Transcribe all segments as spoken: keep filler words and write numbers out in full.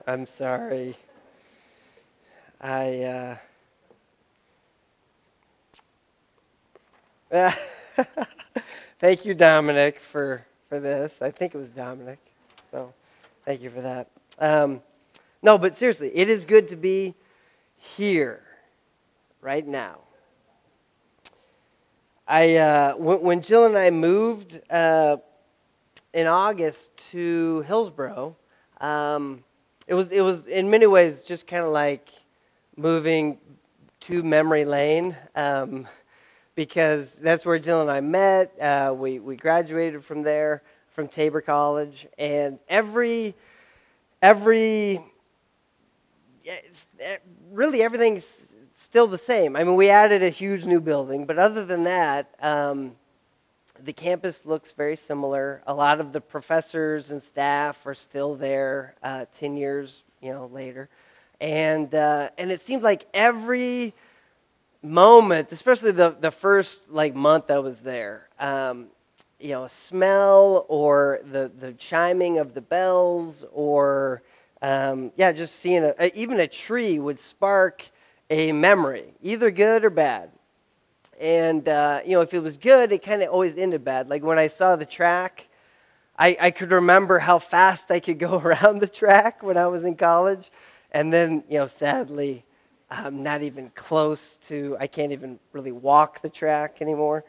I'm sorry. I uh thank you, Dominic, for for this. I think it was Dominic. So, thank you for that. Um no, but seriously, it is good to be here right now. I uh when, when Jill and I moved uh in August to Hillsboro, um it was it was in many ways just kind of like moving to memory lane. Um because that's where Jill and I met. Uh, we we graduated from there, from Tabor College, and every every yeah, it's, eh, really everything's still the same. I mean, we added a huge new building, but other than that, um, the campus looks very similar. A lot of the professors and staff are still there, uh, ten years you know later, and uh, and it seems like every moment, especially the, the first like month I was there, um, you know, a smell or the, the chiming of the bells or, um, yeah, just seeing a, a, even a tree would spark a memory, either good or bad. And, uh, you know, if it was good, it kind of always ended bad. Like when I saw the track, I, I could remember how fast I could go around the track when I was in college. And then, you know, sadly, I'm not even close to, I can't even really walk the track anymore.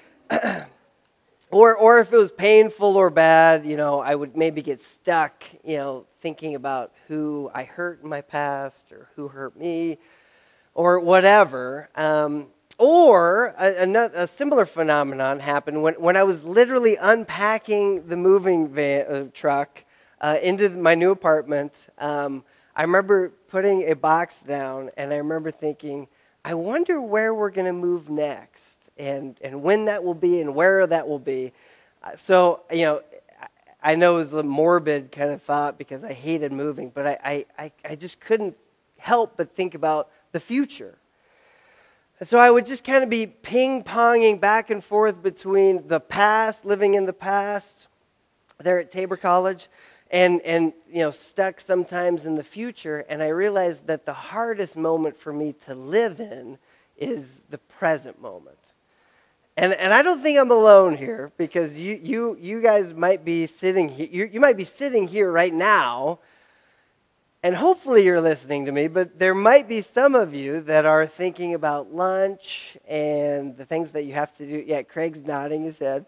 Or, or if it was painful or bad, you know, I would maybe get stuck, you know, thinking about who I hurt in my past or who hurt me or whatever. Um, or a, a, a similar phenomenon happened when, when I was literally unpacking the moving van, uh, truck uh, into my new apartment. Um, I remember putting a box down, and I remember thinking, I wonder where we're going to move next, and, and when that will be, and where that will be. Uh, So, you know, I I know it was a morbid kind of thought because I hated moving, but I, I, I I just couldn't help but think about the future. And so I would just kind of be ping-ponging back and forth between the past, living in the past there at Tabor College, and, and you know, stuck sometimes in the future. And I realized that the hardest moment for me to live in is the present moment. And, and I don't think I'm alone here because you, you, you guys might be sitting here, you, you might be sitting here right now, and hopefully you're listening to me, but there might be some of you that are thinking about lunch and the things that you have to do. Yeah, Craig's nodding his head.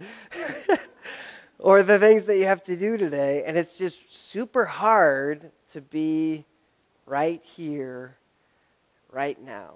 Or the things that you have to do today, and it's just super hard to be right here, right now.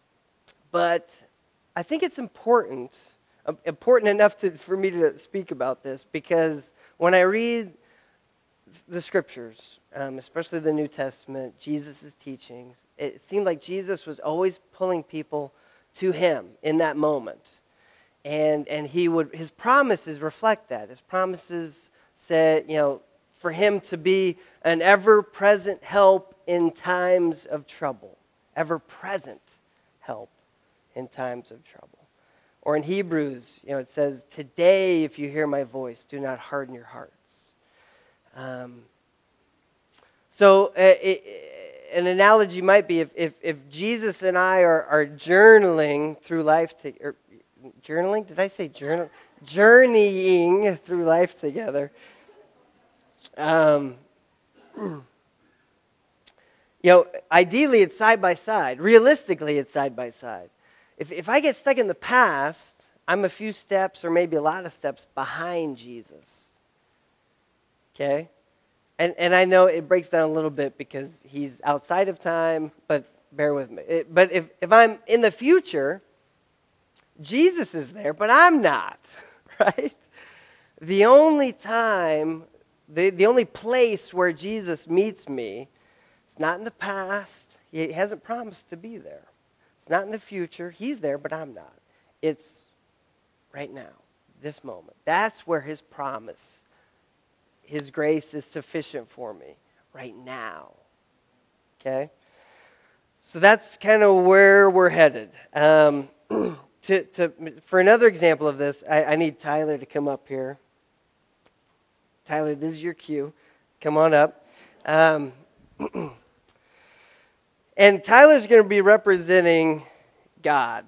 But I think it's important, uh, important enough to, for me to speak about this because when I read the scriptures, um, especially the New Testament, Jesus' teachings, it seemed like Jesus was always pulling people to him in that moment. And and he would his promises reflect that. His promises said, you know, for him to be an ever-present help in times of trouble. Ever-present help in times of trouble. Or in Hebrews, you know, it says, today, if you hear my voice, do not harden your hearts. Um, so uh, it, an analogy might be if, if, if Jesus and I are, are journaling through life, to, or journaling? Did I say journal? Journeying through life together. Um, you know, ideally it's side by side. Realistically, it's side by side. If if I get stuck in the past, I'm a few steps or maybe a lot of steps behind Jesus. Okay? And and I know it breaks down a little bit because he's outside of time, but bear with me. It, but if, if I'm in the future, Jesus is there, but I'm not, right? The only time, the, the only place where Jesus meets me, it's not in the past. He hasn't promised to be there. It's not in the future. He's there, but I'm not. It's right now, this moment. That's where his promise, his grace is sufficient for me right now. Okay? So that's kind of where we're headed. Um, to, to, for another example of this, I, I need Tyler to come up here. Tyler, this is your cue. Come on up. Um, And Tyler's going to be representing God.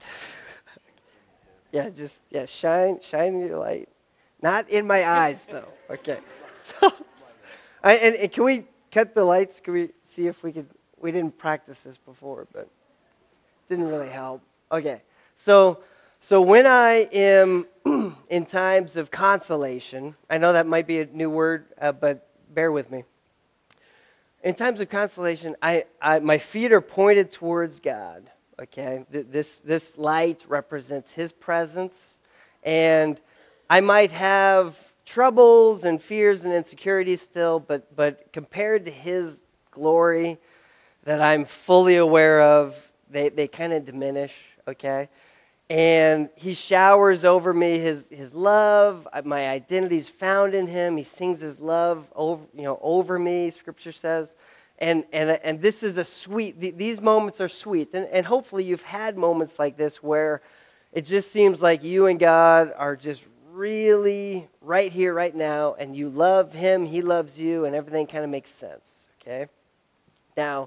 Yeah, just, yeah, shine, shine your light. Not in my eyes, though. Okay. So, I, and, and can we cut the lights? Can we see if we could, we didn't practice this before, but didn't really help. Okay. So, so when I am in times of consolation, I know that might be a new word, uh, but bear with me. In times of consolation, I, I my feet are pointed towards God. Okay, this this light represents His presence, and I might have troubles and fears and insecurities still, but but compared to His glory that I'm fully aware of, they they kind of diminish. Okay, and He showers over me His His love. My identity's found in Him. He sings His love over you know over me. Scripture says. And, and, and this is a sweet, th- these moments are sweet. And, and hopefully you've had moments like this where it just seems like you and God are just really right here, right now, and you love Him, He loves you, and everything kind of makes sense, okay? Now,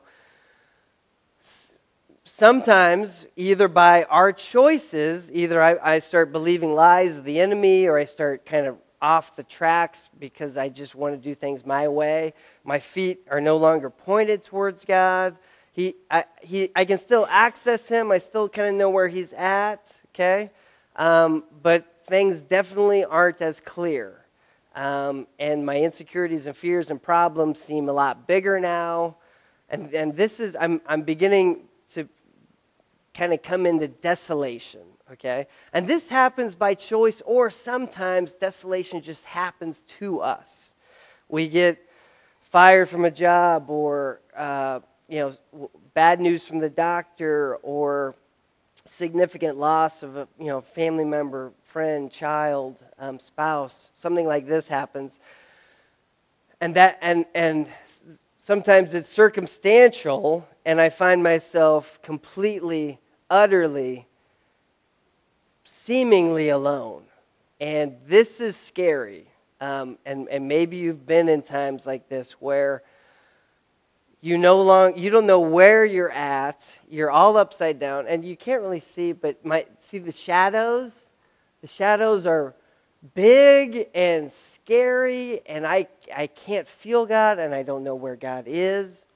s- sometimes, either by our choices, either I, I start believing lies of the enemy, or I start kind of off the tracks because I just want to do things my way. My feet are no longer pointed towards God. He, I, he, I can still access Him. I still kind of know where He's at, okay? Um, but things definitely aren't as clear. Um, and my insecurities and fears and problems seem a lot bigger now. And, and this is, I'm, I'm beginning to kind of come into desolation, okay? And this happens by choice, or sometimes desolation just happens to us. We get fired from a job, or uh, you know, w- bad news from the doctor, or significant loss of a you know family member, friend, child, um, spouse. Something like this happens, and that and and sometimes it's circumstantial, and I find myself completely, utterly, seemingly alone. And this is scary. Um, and, and maybe you've been in times like this where you no long you don't know where you're at. You're all upside down, and you can't really see, but my see the shadows? The shadows are big and scary, and I I can't feel God, and I don't know where God is.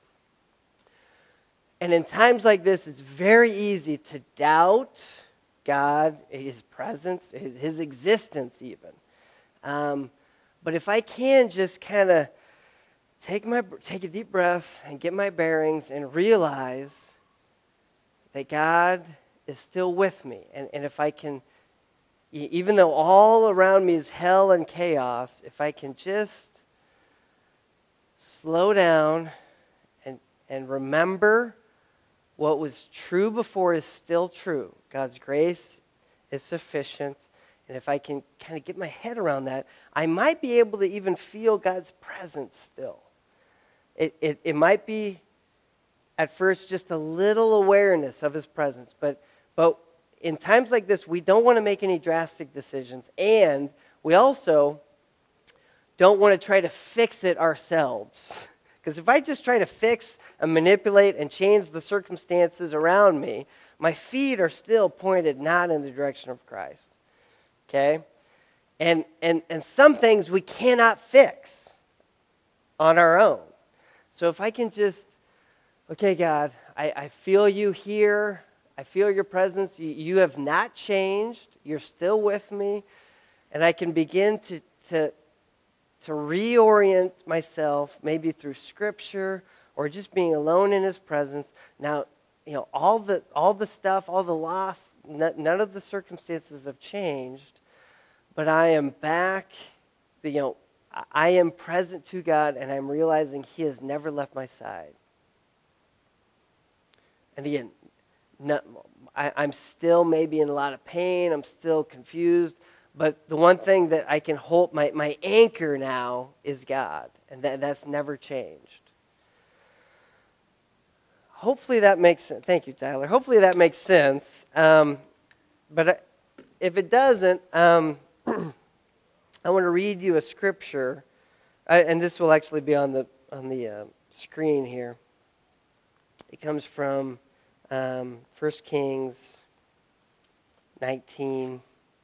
And in times like this, it's very easy to doubt God, His presence, His, his existence even. Um, but if I can just kind of take my take a deep breath and get my bearings and realize that God is still with me, and, and if I can, e- even though all around me is hell and chaos, if I can just slow down and and remember what was true before is still true. God's grace is sufficient. And if I can kind of get my head around that, I might be able to even feel God's presence still. It, it, it might be, at first, just a little awareness of His presence. But, but in times like this, we don't want to make any drastic decisions. And we also don't want to try to fix it ourselves. Because if I just try to fix and manipulate and change the circumstances around me, my feet are still pointed not in the direction of Christ. Okay? And, and, and some things we cannot fix on our own. So if I can just, okay, God, I, I feel you here. I feel your presence. You, you have not changed. You're still with me. And I can begin to, to, to reorient myself, maybe through Scripture or just being alone in His presence. Now, you know, all the all the stuff, all the loss, n- none of the circumstances have changed, but I am back. The, you know, I I am present to God, and I'm realizing He has never left my side. And again, no, I, I'm still maybe in a lot of pain. I'm still confused. But the one thing that I can hold, my, my anchor now is God. And that, that's never changed. Hopefully that makes sense. Thank you, Tyler. Hopefully that makes sense. Um, but I, if it doesn't, um, I want to read you a scripture. I, and this will actually be on the, on the uh, screen here. It comes from um, First Kings nineteen.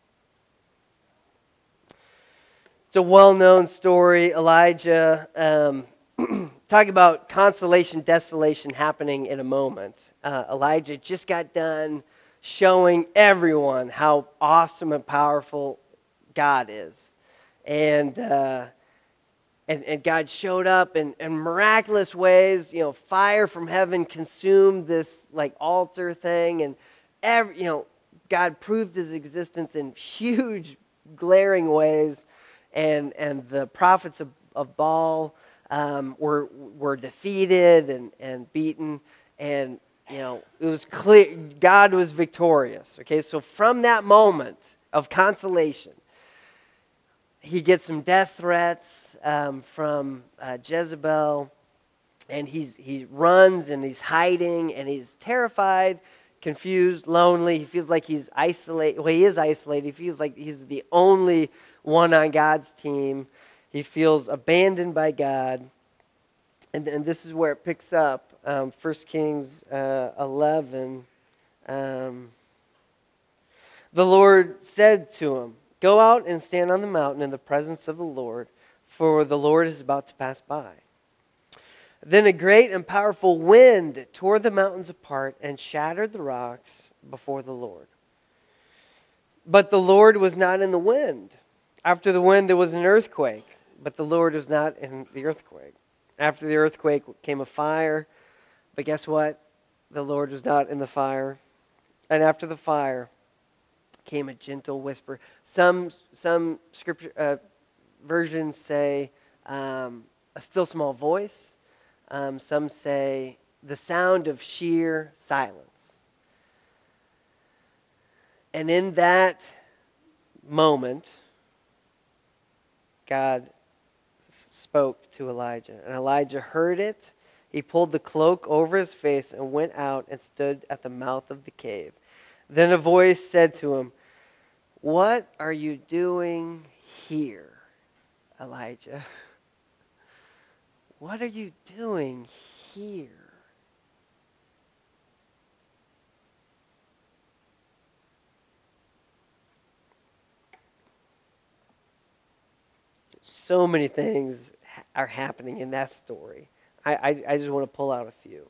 It's a well-known story. Elijah, um, talk about consolation, desolation happening in a moment. Uh, Elijah just got done showing everyone how awesome and powerful God is. And uh, and, and God showed up in, in miraculous ways. You know, fire from heaven consumed this like altar thing. And every, you know, God proved his existence in huge, glaring ways. And and the prophets of, of Baal um, were were defeated and, and beaten. And, you know, it was clear God was victorious. Okay, so from that moment of consolation, he gets some death threats um, from uh, Jezebel, and he's he runs and he's hiding and he's terrified, confused, lonely. He feels like he's isolated. Well, he is isolated. He feels like he's the only one on God's team. He feels abandoned by God, and and this is where it picks up. Um, First Kings uh, eleven. Um, the Lord said to him, "Go out and stand on the mountain in the presence of the Lord, for the Lord is about to pass by." Then a great and powerful wind tore the mountains apart and shattered the rocks before the Lord. But the Lord was not in the wind. After the wind there was an earthquake, but the Lord was not in the earthquake. After the earthquake came a fire, but guess what? The Lord was not in the fire. And after the fire came a gentle whisper. Some some scripture uh, versions say um, a still small voice. Um, some say the sound of sheer silence. And in that moment, God spoke to Elijah. And Elijah heard it. He pulled the cloak over his face and went out and stood at the mouth of the cave. Then a voice said to him, "What are you doing here, Elijah? What are you doing here?" So many things are happening in that story. I, I, I just want to pull out a few.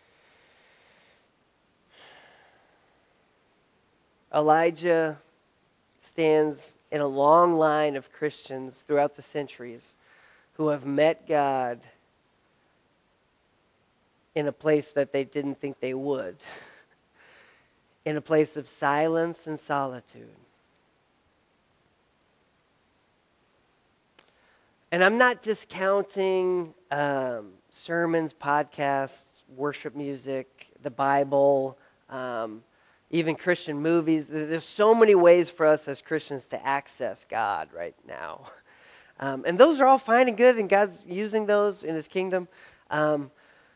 Elijah stands in a long line of Christians throughout the centuries who have met God in a place that they didn't think they would, in a place of silence and solitude. And I'm not discounting um, sermons, podcasts, worship music, the Bible, um, even Christian movies. There's so many ways for us as Christians to access God right now. Um, and those are all fine and good, and God's using those in his kingdom. Um,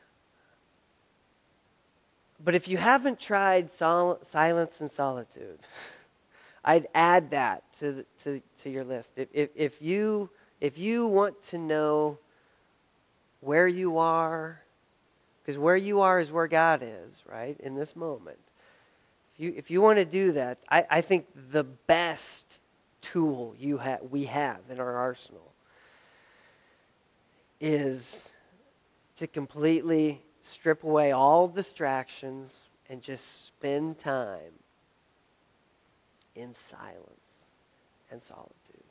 but if you haven't tried sol- silence and solitude, I'd add that to the, to, to your list. If, if, if you if you want to know where you are, because where you are is where God is, right, in this moment. If you if you want to do that, I, I think the best tool you ha- we have in our arsenal is to completely strip away all distractions and just spend time in silence and solitude.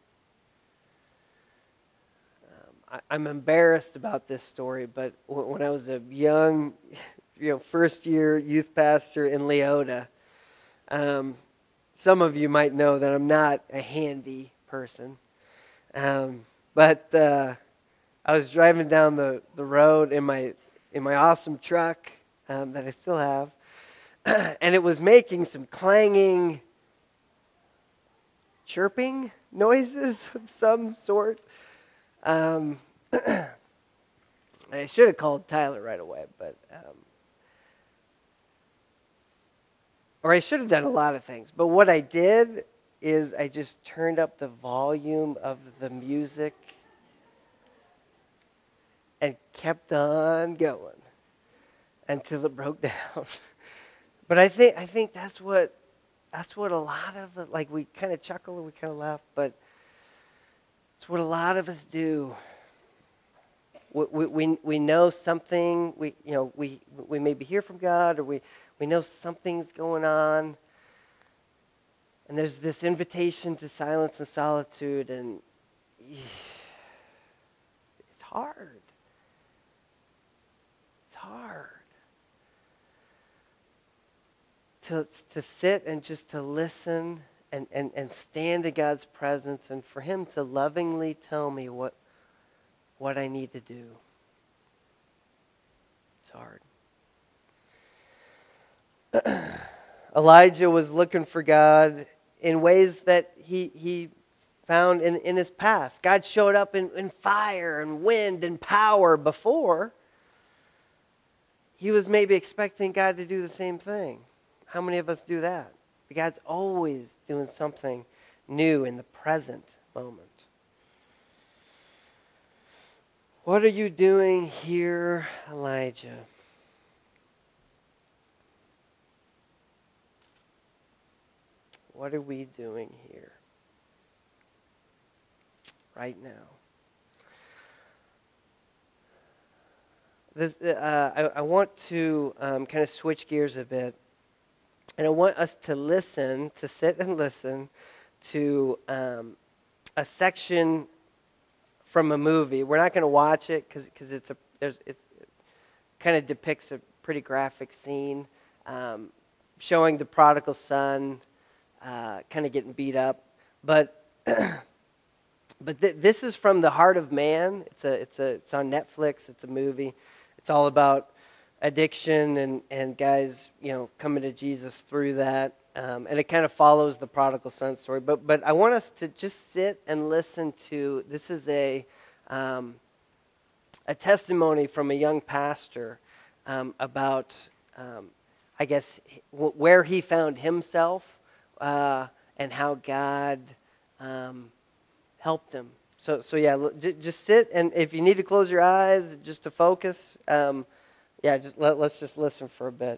Um, I, I'm embarrassed about this story, but w- when I was a young, you know, first year youth pastor in Leota, um, some of you might know that I'm not a handy person, um, but uh, I was driving down the, the road in my in my awesome truck um, that I still have, and it was making some clanging, chirping noises of some sort. Um, and I should have called Tyler right away, but um, or I should have done a lot of things. But what I did is I just turned up the volume of the music and kept on going. until it broke down. But I think I think that's what that's what a lot of it, like we kind of chuckle and we kind of laugh, but it's what a lot of us do. We, we, we, we know something, we, you know, we, we maybe hear from God, or we, we know something's going on, and there's this invitation to silence and solitude, and it's hard. It's hard to, to sit and just to listen and, and, and stand in God's presence, and for him to lovingly tell me what what I need to do. It's hard. Elijah was looking for God in ways that he he found in, in his past. God showed up in, in fire and wind and power before. He was maybe expecting God to do the same thing. How many of us do that? God's always doing something new in the present moment. What are you doing here, Elijah? What are we doing here right now? This, uh, I, I want to um, kind of switch gears a bit, and I want us to listen, to sit and listen to um, a section from a movie. We're not going to watch it because because it's a there's it's it kind of depicts a pretty graphic scene um, showing the prodigal son uh, kind of getting beat up, but but th- this is from The Heart of Man. It's a it's a it's on Netflix. It's a movie. It's all about addiction and and guys, you know, coming to Jesus through that. Um, and it kind of follows the prodigal son story. But but I want us to just sit and listen to, this is a um, a testimony from a young pastor um, about, um, I guess, w- where he found himself uh, and how God um, helped him. So so yeah, l- j- just sit, and if you need to close your eyes just to focus, um, yeah, just let, let's just listen for a bit.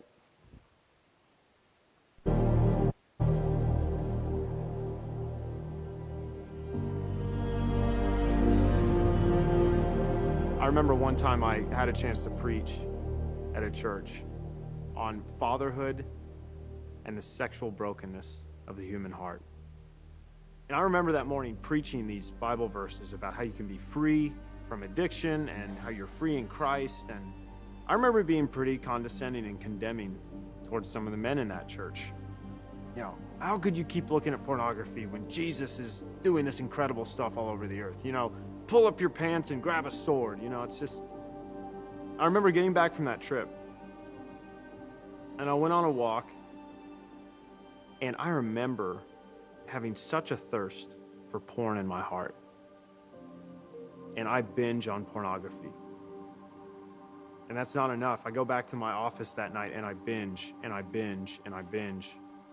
I remember one time I had a chance to preach at a church on fatherhood and the sexual brokenness of the human heart. And I remember that morning preaching these Bible verses about how you can be free from addiction and how you're free in Christ. And I remember being pretty condescending and condemning towards some of the men in that church. You know, how could you keep looking at pornography when Jesus is doing this incredible stuff all over the earth? You know, pull up your pants and grab a sword. You know, it's just, I remember getting back from that trip and I went on a walk, and I remember having such a thirst for porn in my heart. And I binge on pornography. And that's not enough. I go back to my office that night and I binge and I binge and I binge.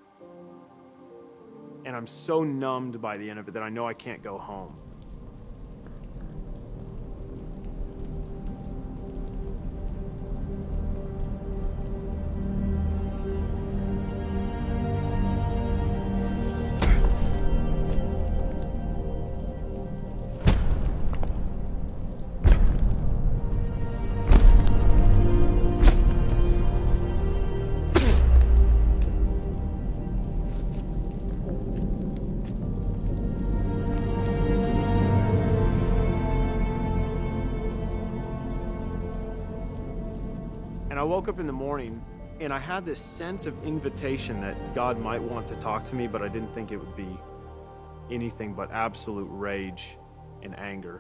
And I'm so numbed by the end of it that I know I can't go home. And I woke up in the morning and I had this sense of invitation that God might want to talk to me, but I didn't think it would be anything but absolute rage and anger.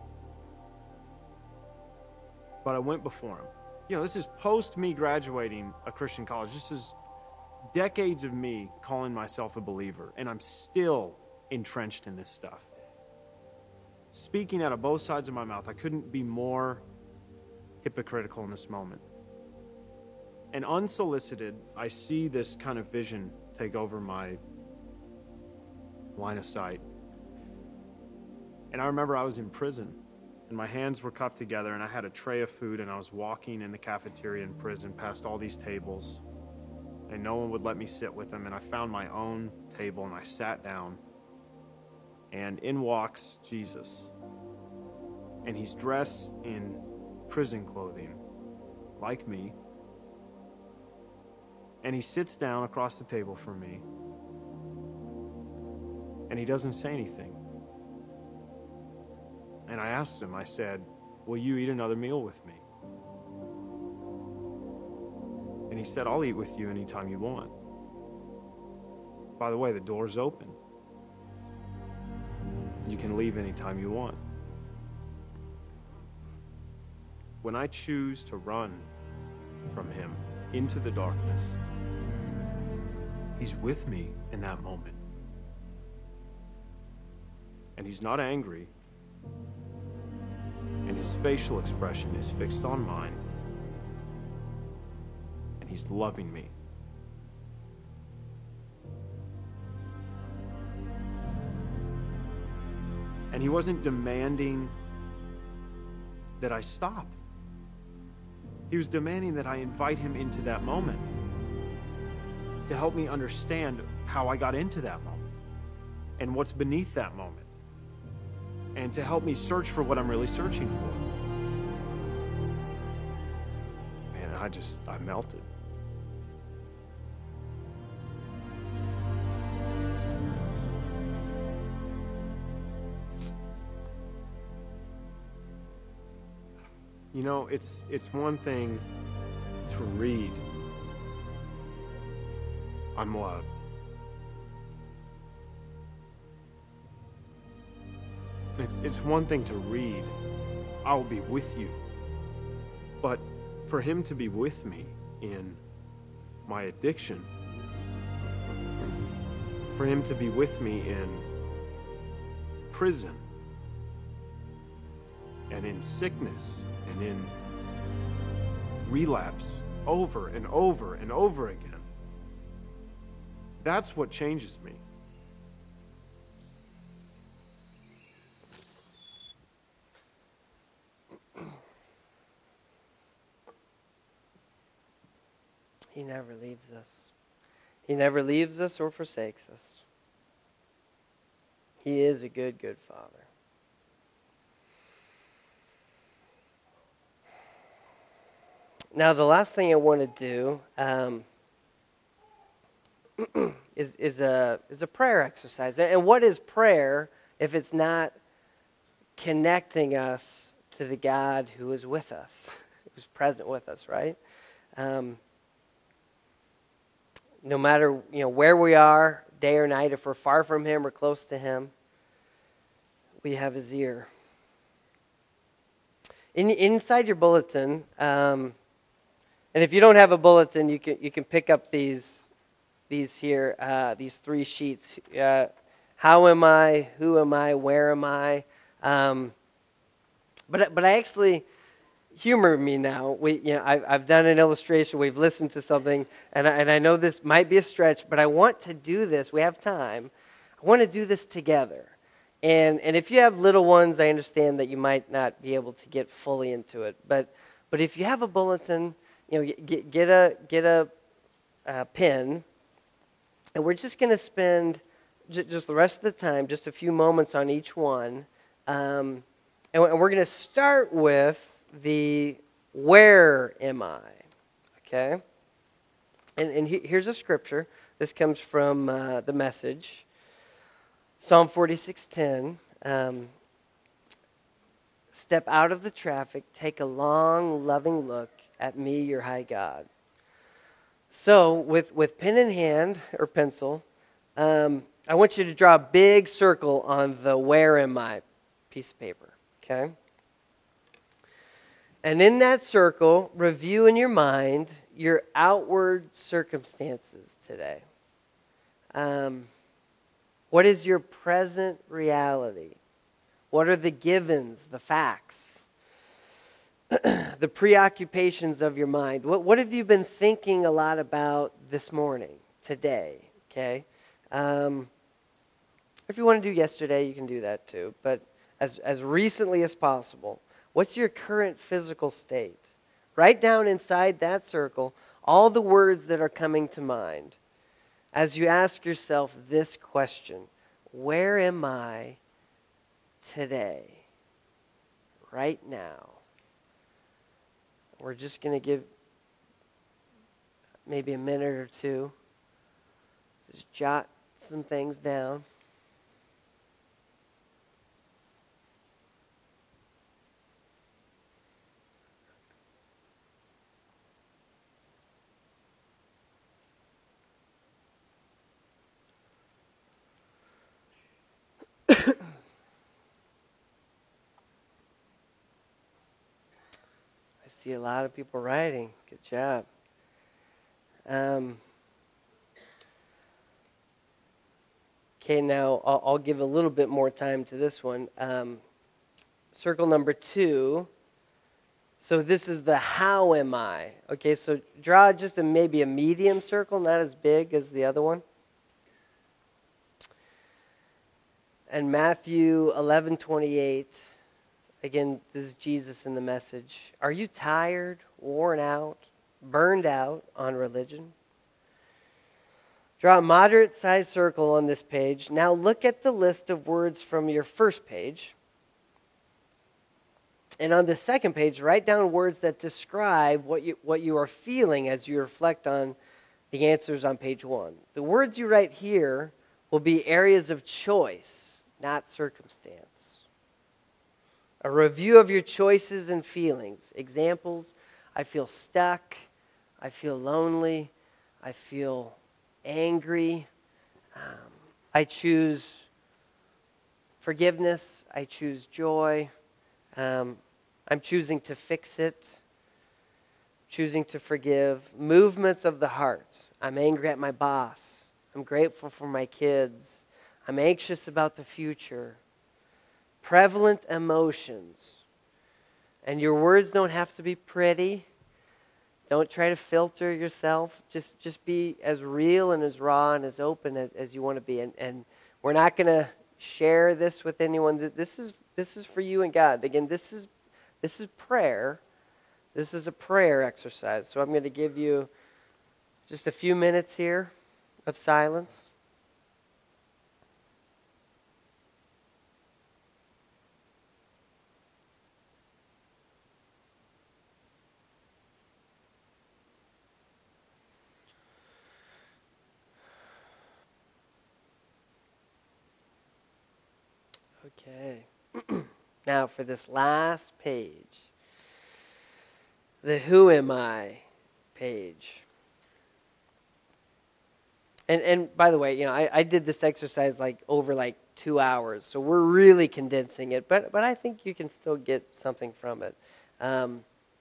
But I went before him. You know, this is post me graduating a Christian college. This is decades of me calling myself a believer, and I'm still entrenched in this stuff. Speaking out of both sides of my mouth, I couldn't be more hypocritical in this moment. And unsolicited, I see this kind of vision take over my line of sight. And I remember I was in prison. and my hands were cuffed together, and I had a tray of food, and I was walking in the cafeteria in prison past all these tables, and no one would let me sit with them, and I found my own table, and I sat down, and in walks Jesus, and he's dressed in prison clothing, like me, and he sits down across the table from me, and he doesn't say anything. And I asked him, I said, will you eat another meal with me? And he said, I'll eat with you anytime you want. By the way, the door's open. You can leave anytime you want. When I choose to run from him into the darkness, he's with me in that moment. And he's not angry. And his facial expression is fixed on mine. And he's loving me. And he wasn't demanding that I stop. He was demanding that I invite him into that moment to help me understand how I got into that moment and what's beneath that moment, and to help me search for what I'm really searching for. Man, I just, I melted. You know, it's it's one thing to read, I'm loved. It's it's one thing to read, I will be with you. But for him to be with me in my addiction, for him to be with me in prison, and in sickness, and in relapse over and over and over again, that's what changes me. He never leaves us. He never leaves us or forsakes us. He is a good, good Father. Now, the last thing I want to do um, is is a is a prayer exercise. And what is prayer if it's not connecting us to the God who is with us, who's present with us, right? Um, no matter you know where we are, day or night, if we're far from Him or close to Him, we have His ear. In, inside your bulletin. Um, And if you don't have a bulletin, you can you can pick up these these here uh, these three sheets. Uh, how am I? Who am I? Where am I? Um, but but I actually humor me now. We you know I've I've done an illustration. We've listened to something, and I, and I know this might be a stretch, but I want to do this. We have time. I want to do this together. And and if you have little ones, I understand that you might not be able to get fully into it. But but if you have a bulletin, you know, get, get a get a, a pen, and we're just going to spend j- just the rest of the time, just a few moments on each one, um, and, and we're going to start with the where am I? Okay, and and he, here's a scripture. This comes from uh, the Message, Psalm forty-six ten. Um, Step out of the traffic, take a long, loving look at me, your high God. So, with, with pen in hand, or pencil, um, I want you to draw a big circle on the where am I piece of paper, okay? And in that circle, review in your mind your outward circumstances today. Um, what is your present reality? What are the givens, the facts, the preoccupations of your mind? What, what have you been thinking a lot about this morning, today, okay? Um, if you want to do yesterday, you can do that too. But as, as recently as possible. What's your current physical state? Write down inside that circle all the words that are coming to mind as you ask yourself this question: where am I today? Right now. We're just going to give maybe a minute or two. Just jot some things down. I see a lot of people writing. Good job. Um, okay, now I'll, I'll give a little bit more time to this one. Um, circle number two. So this is the how am I. Okay, so draw just a, maybe a medium circle, not as big as the other one. And Matthew eleven twenty-eight. Again, this is Jesus in the message. Are you tired, worn out, burned out on religion? Draw a moderate-sized circle on this page. Now look at the list of words from your first page. And on the second page, write down words that describe what you, what you are feeling as you reflect on the answers on page one. The words you write here will be areas of choice, not circumstance. A review of your choices and feelings. Examples: I feel stuck, I feel lonely, I feel angry, um, I choose forgiveness, I choose joy, um, I'm choosing to fix it, choosing to forgive. Movements of the heart: I'm angry at my boss, I'm grateful for my kids, I'm anxious about the future. Prevalent emotions. And your words don't have to be pretty. Don't try to filter yourself. Just just be as real and as raw and as open as, as you want to be. And, and we're not going to share this with anyone. This is this is for you and God. Again, this is this is prayer. This is a prayer exercise. So I'm going to give you just a few minutes here of silence. Okay. Now for this last page, the who am I page. And and by the way, you know, I, I did this exercise like over like two hours, so we're really condensing it, but but I think you can still get something from it. Um,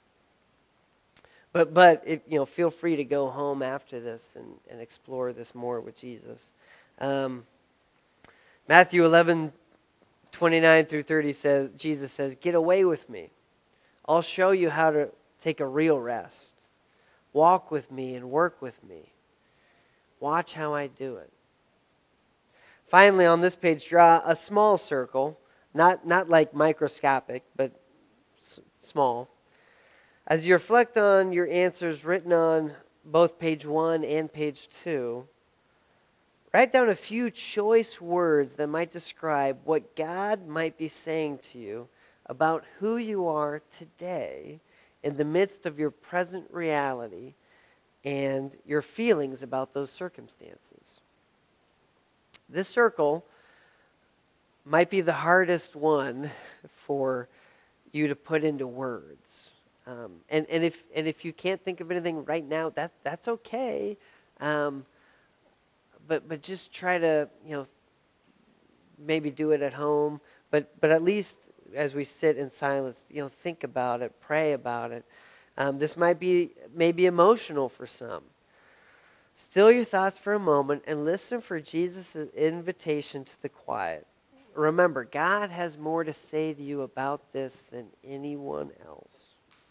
but but if, you know, feel free to go home after this and, and explore this more with Jesus. Um, Matthew eleven twenty-nine through thirty says, Jesus says, "Get away with me. I'll show you how to take a real rest. Walk with me and work with me. Watch how I do it." Finally, on this page, draw a small circle, not, not like microscopic, but s- small. As you reflect on your answers written on both page one and page two, write down a few choice words that might describe what God might be saying to you about who you are today in the midst of your present reality and your feelings about those circumstances. This circle might be the hardest one for you to put into words. Um, and, and, if, and if you can't think of anything right now, that, that's okay. Um, but, but just try to, you know, maybe do it at home. But, but at least as we sit in silence, you know, think about it, pray about it. Um, this might be maybe emotional for some. Still your thoughts for a moment and listen for Jesus' invitation to the quiet. Remember, God has more to say to you about this than anyone else.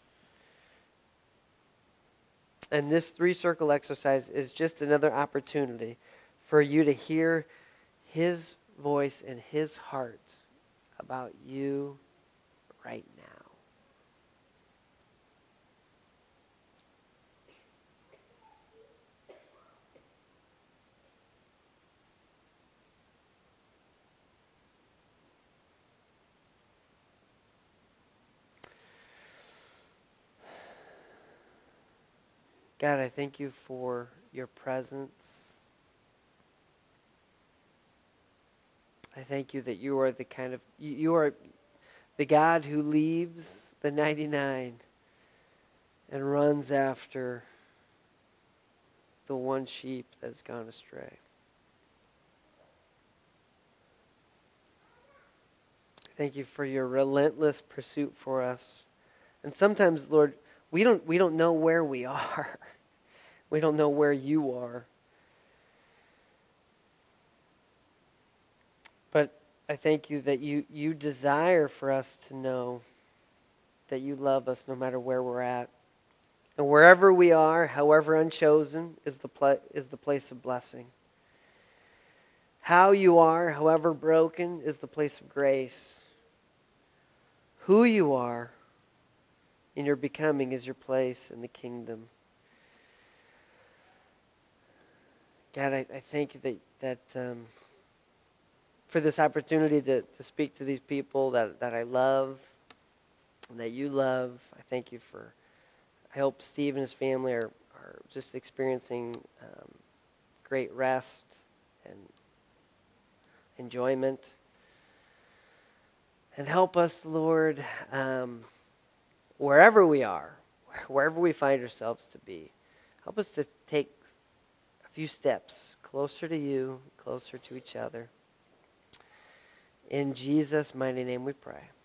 And this three-circle exercise is just another opportunity for you to hear His voice and His heart about you right now. God, I thank you for your presence. I thank you that you are the kind of, you, you are the God who leaves the ninety-nine and runs after the one sheep that's gone astray. Thank you for your relentless pursuit for us. And sometimes, Lord, we don't we don't know where we are. We don't know where you are. But I thank you that you, you desire for us to know that you love us no matter where we're at. And wherever we are, however unchosen, is the pla- is the place of blessing. How you are, however broken, is the place of grace. Who you are in your becoming is your place in the kingdom. God, I, I thank you that, that um, for this opportunity to, to speak to these people that, that I love and that you love. I thank you for, I hope Steve and his family are, are just experiencing um, great rest and enjoyment. And help us, Lord, um, wherever we are, wherever we find ourselves to be, help us to take a few steps closer to you, closer to each other. In Jesus' mighty name we pray.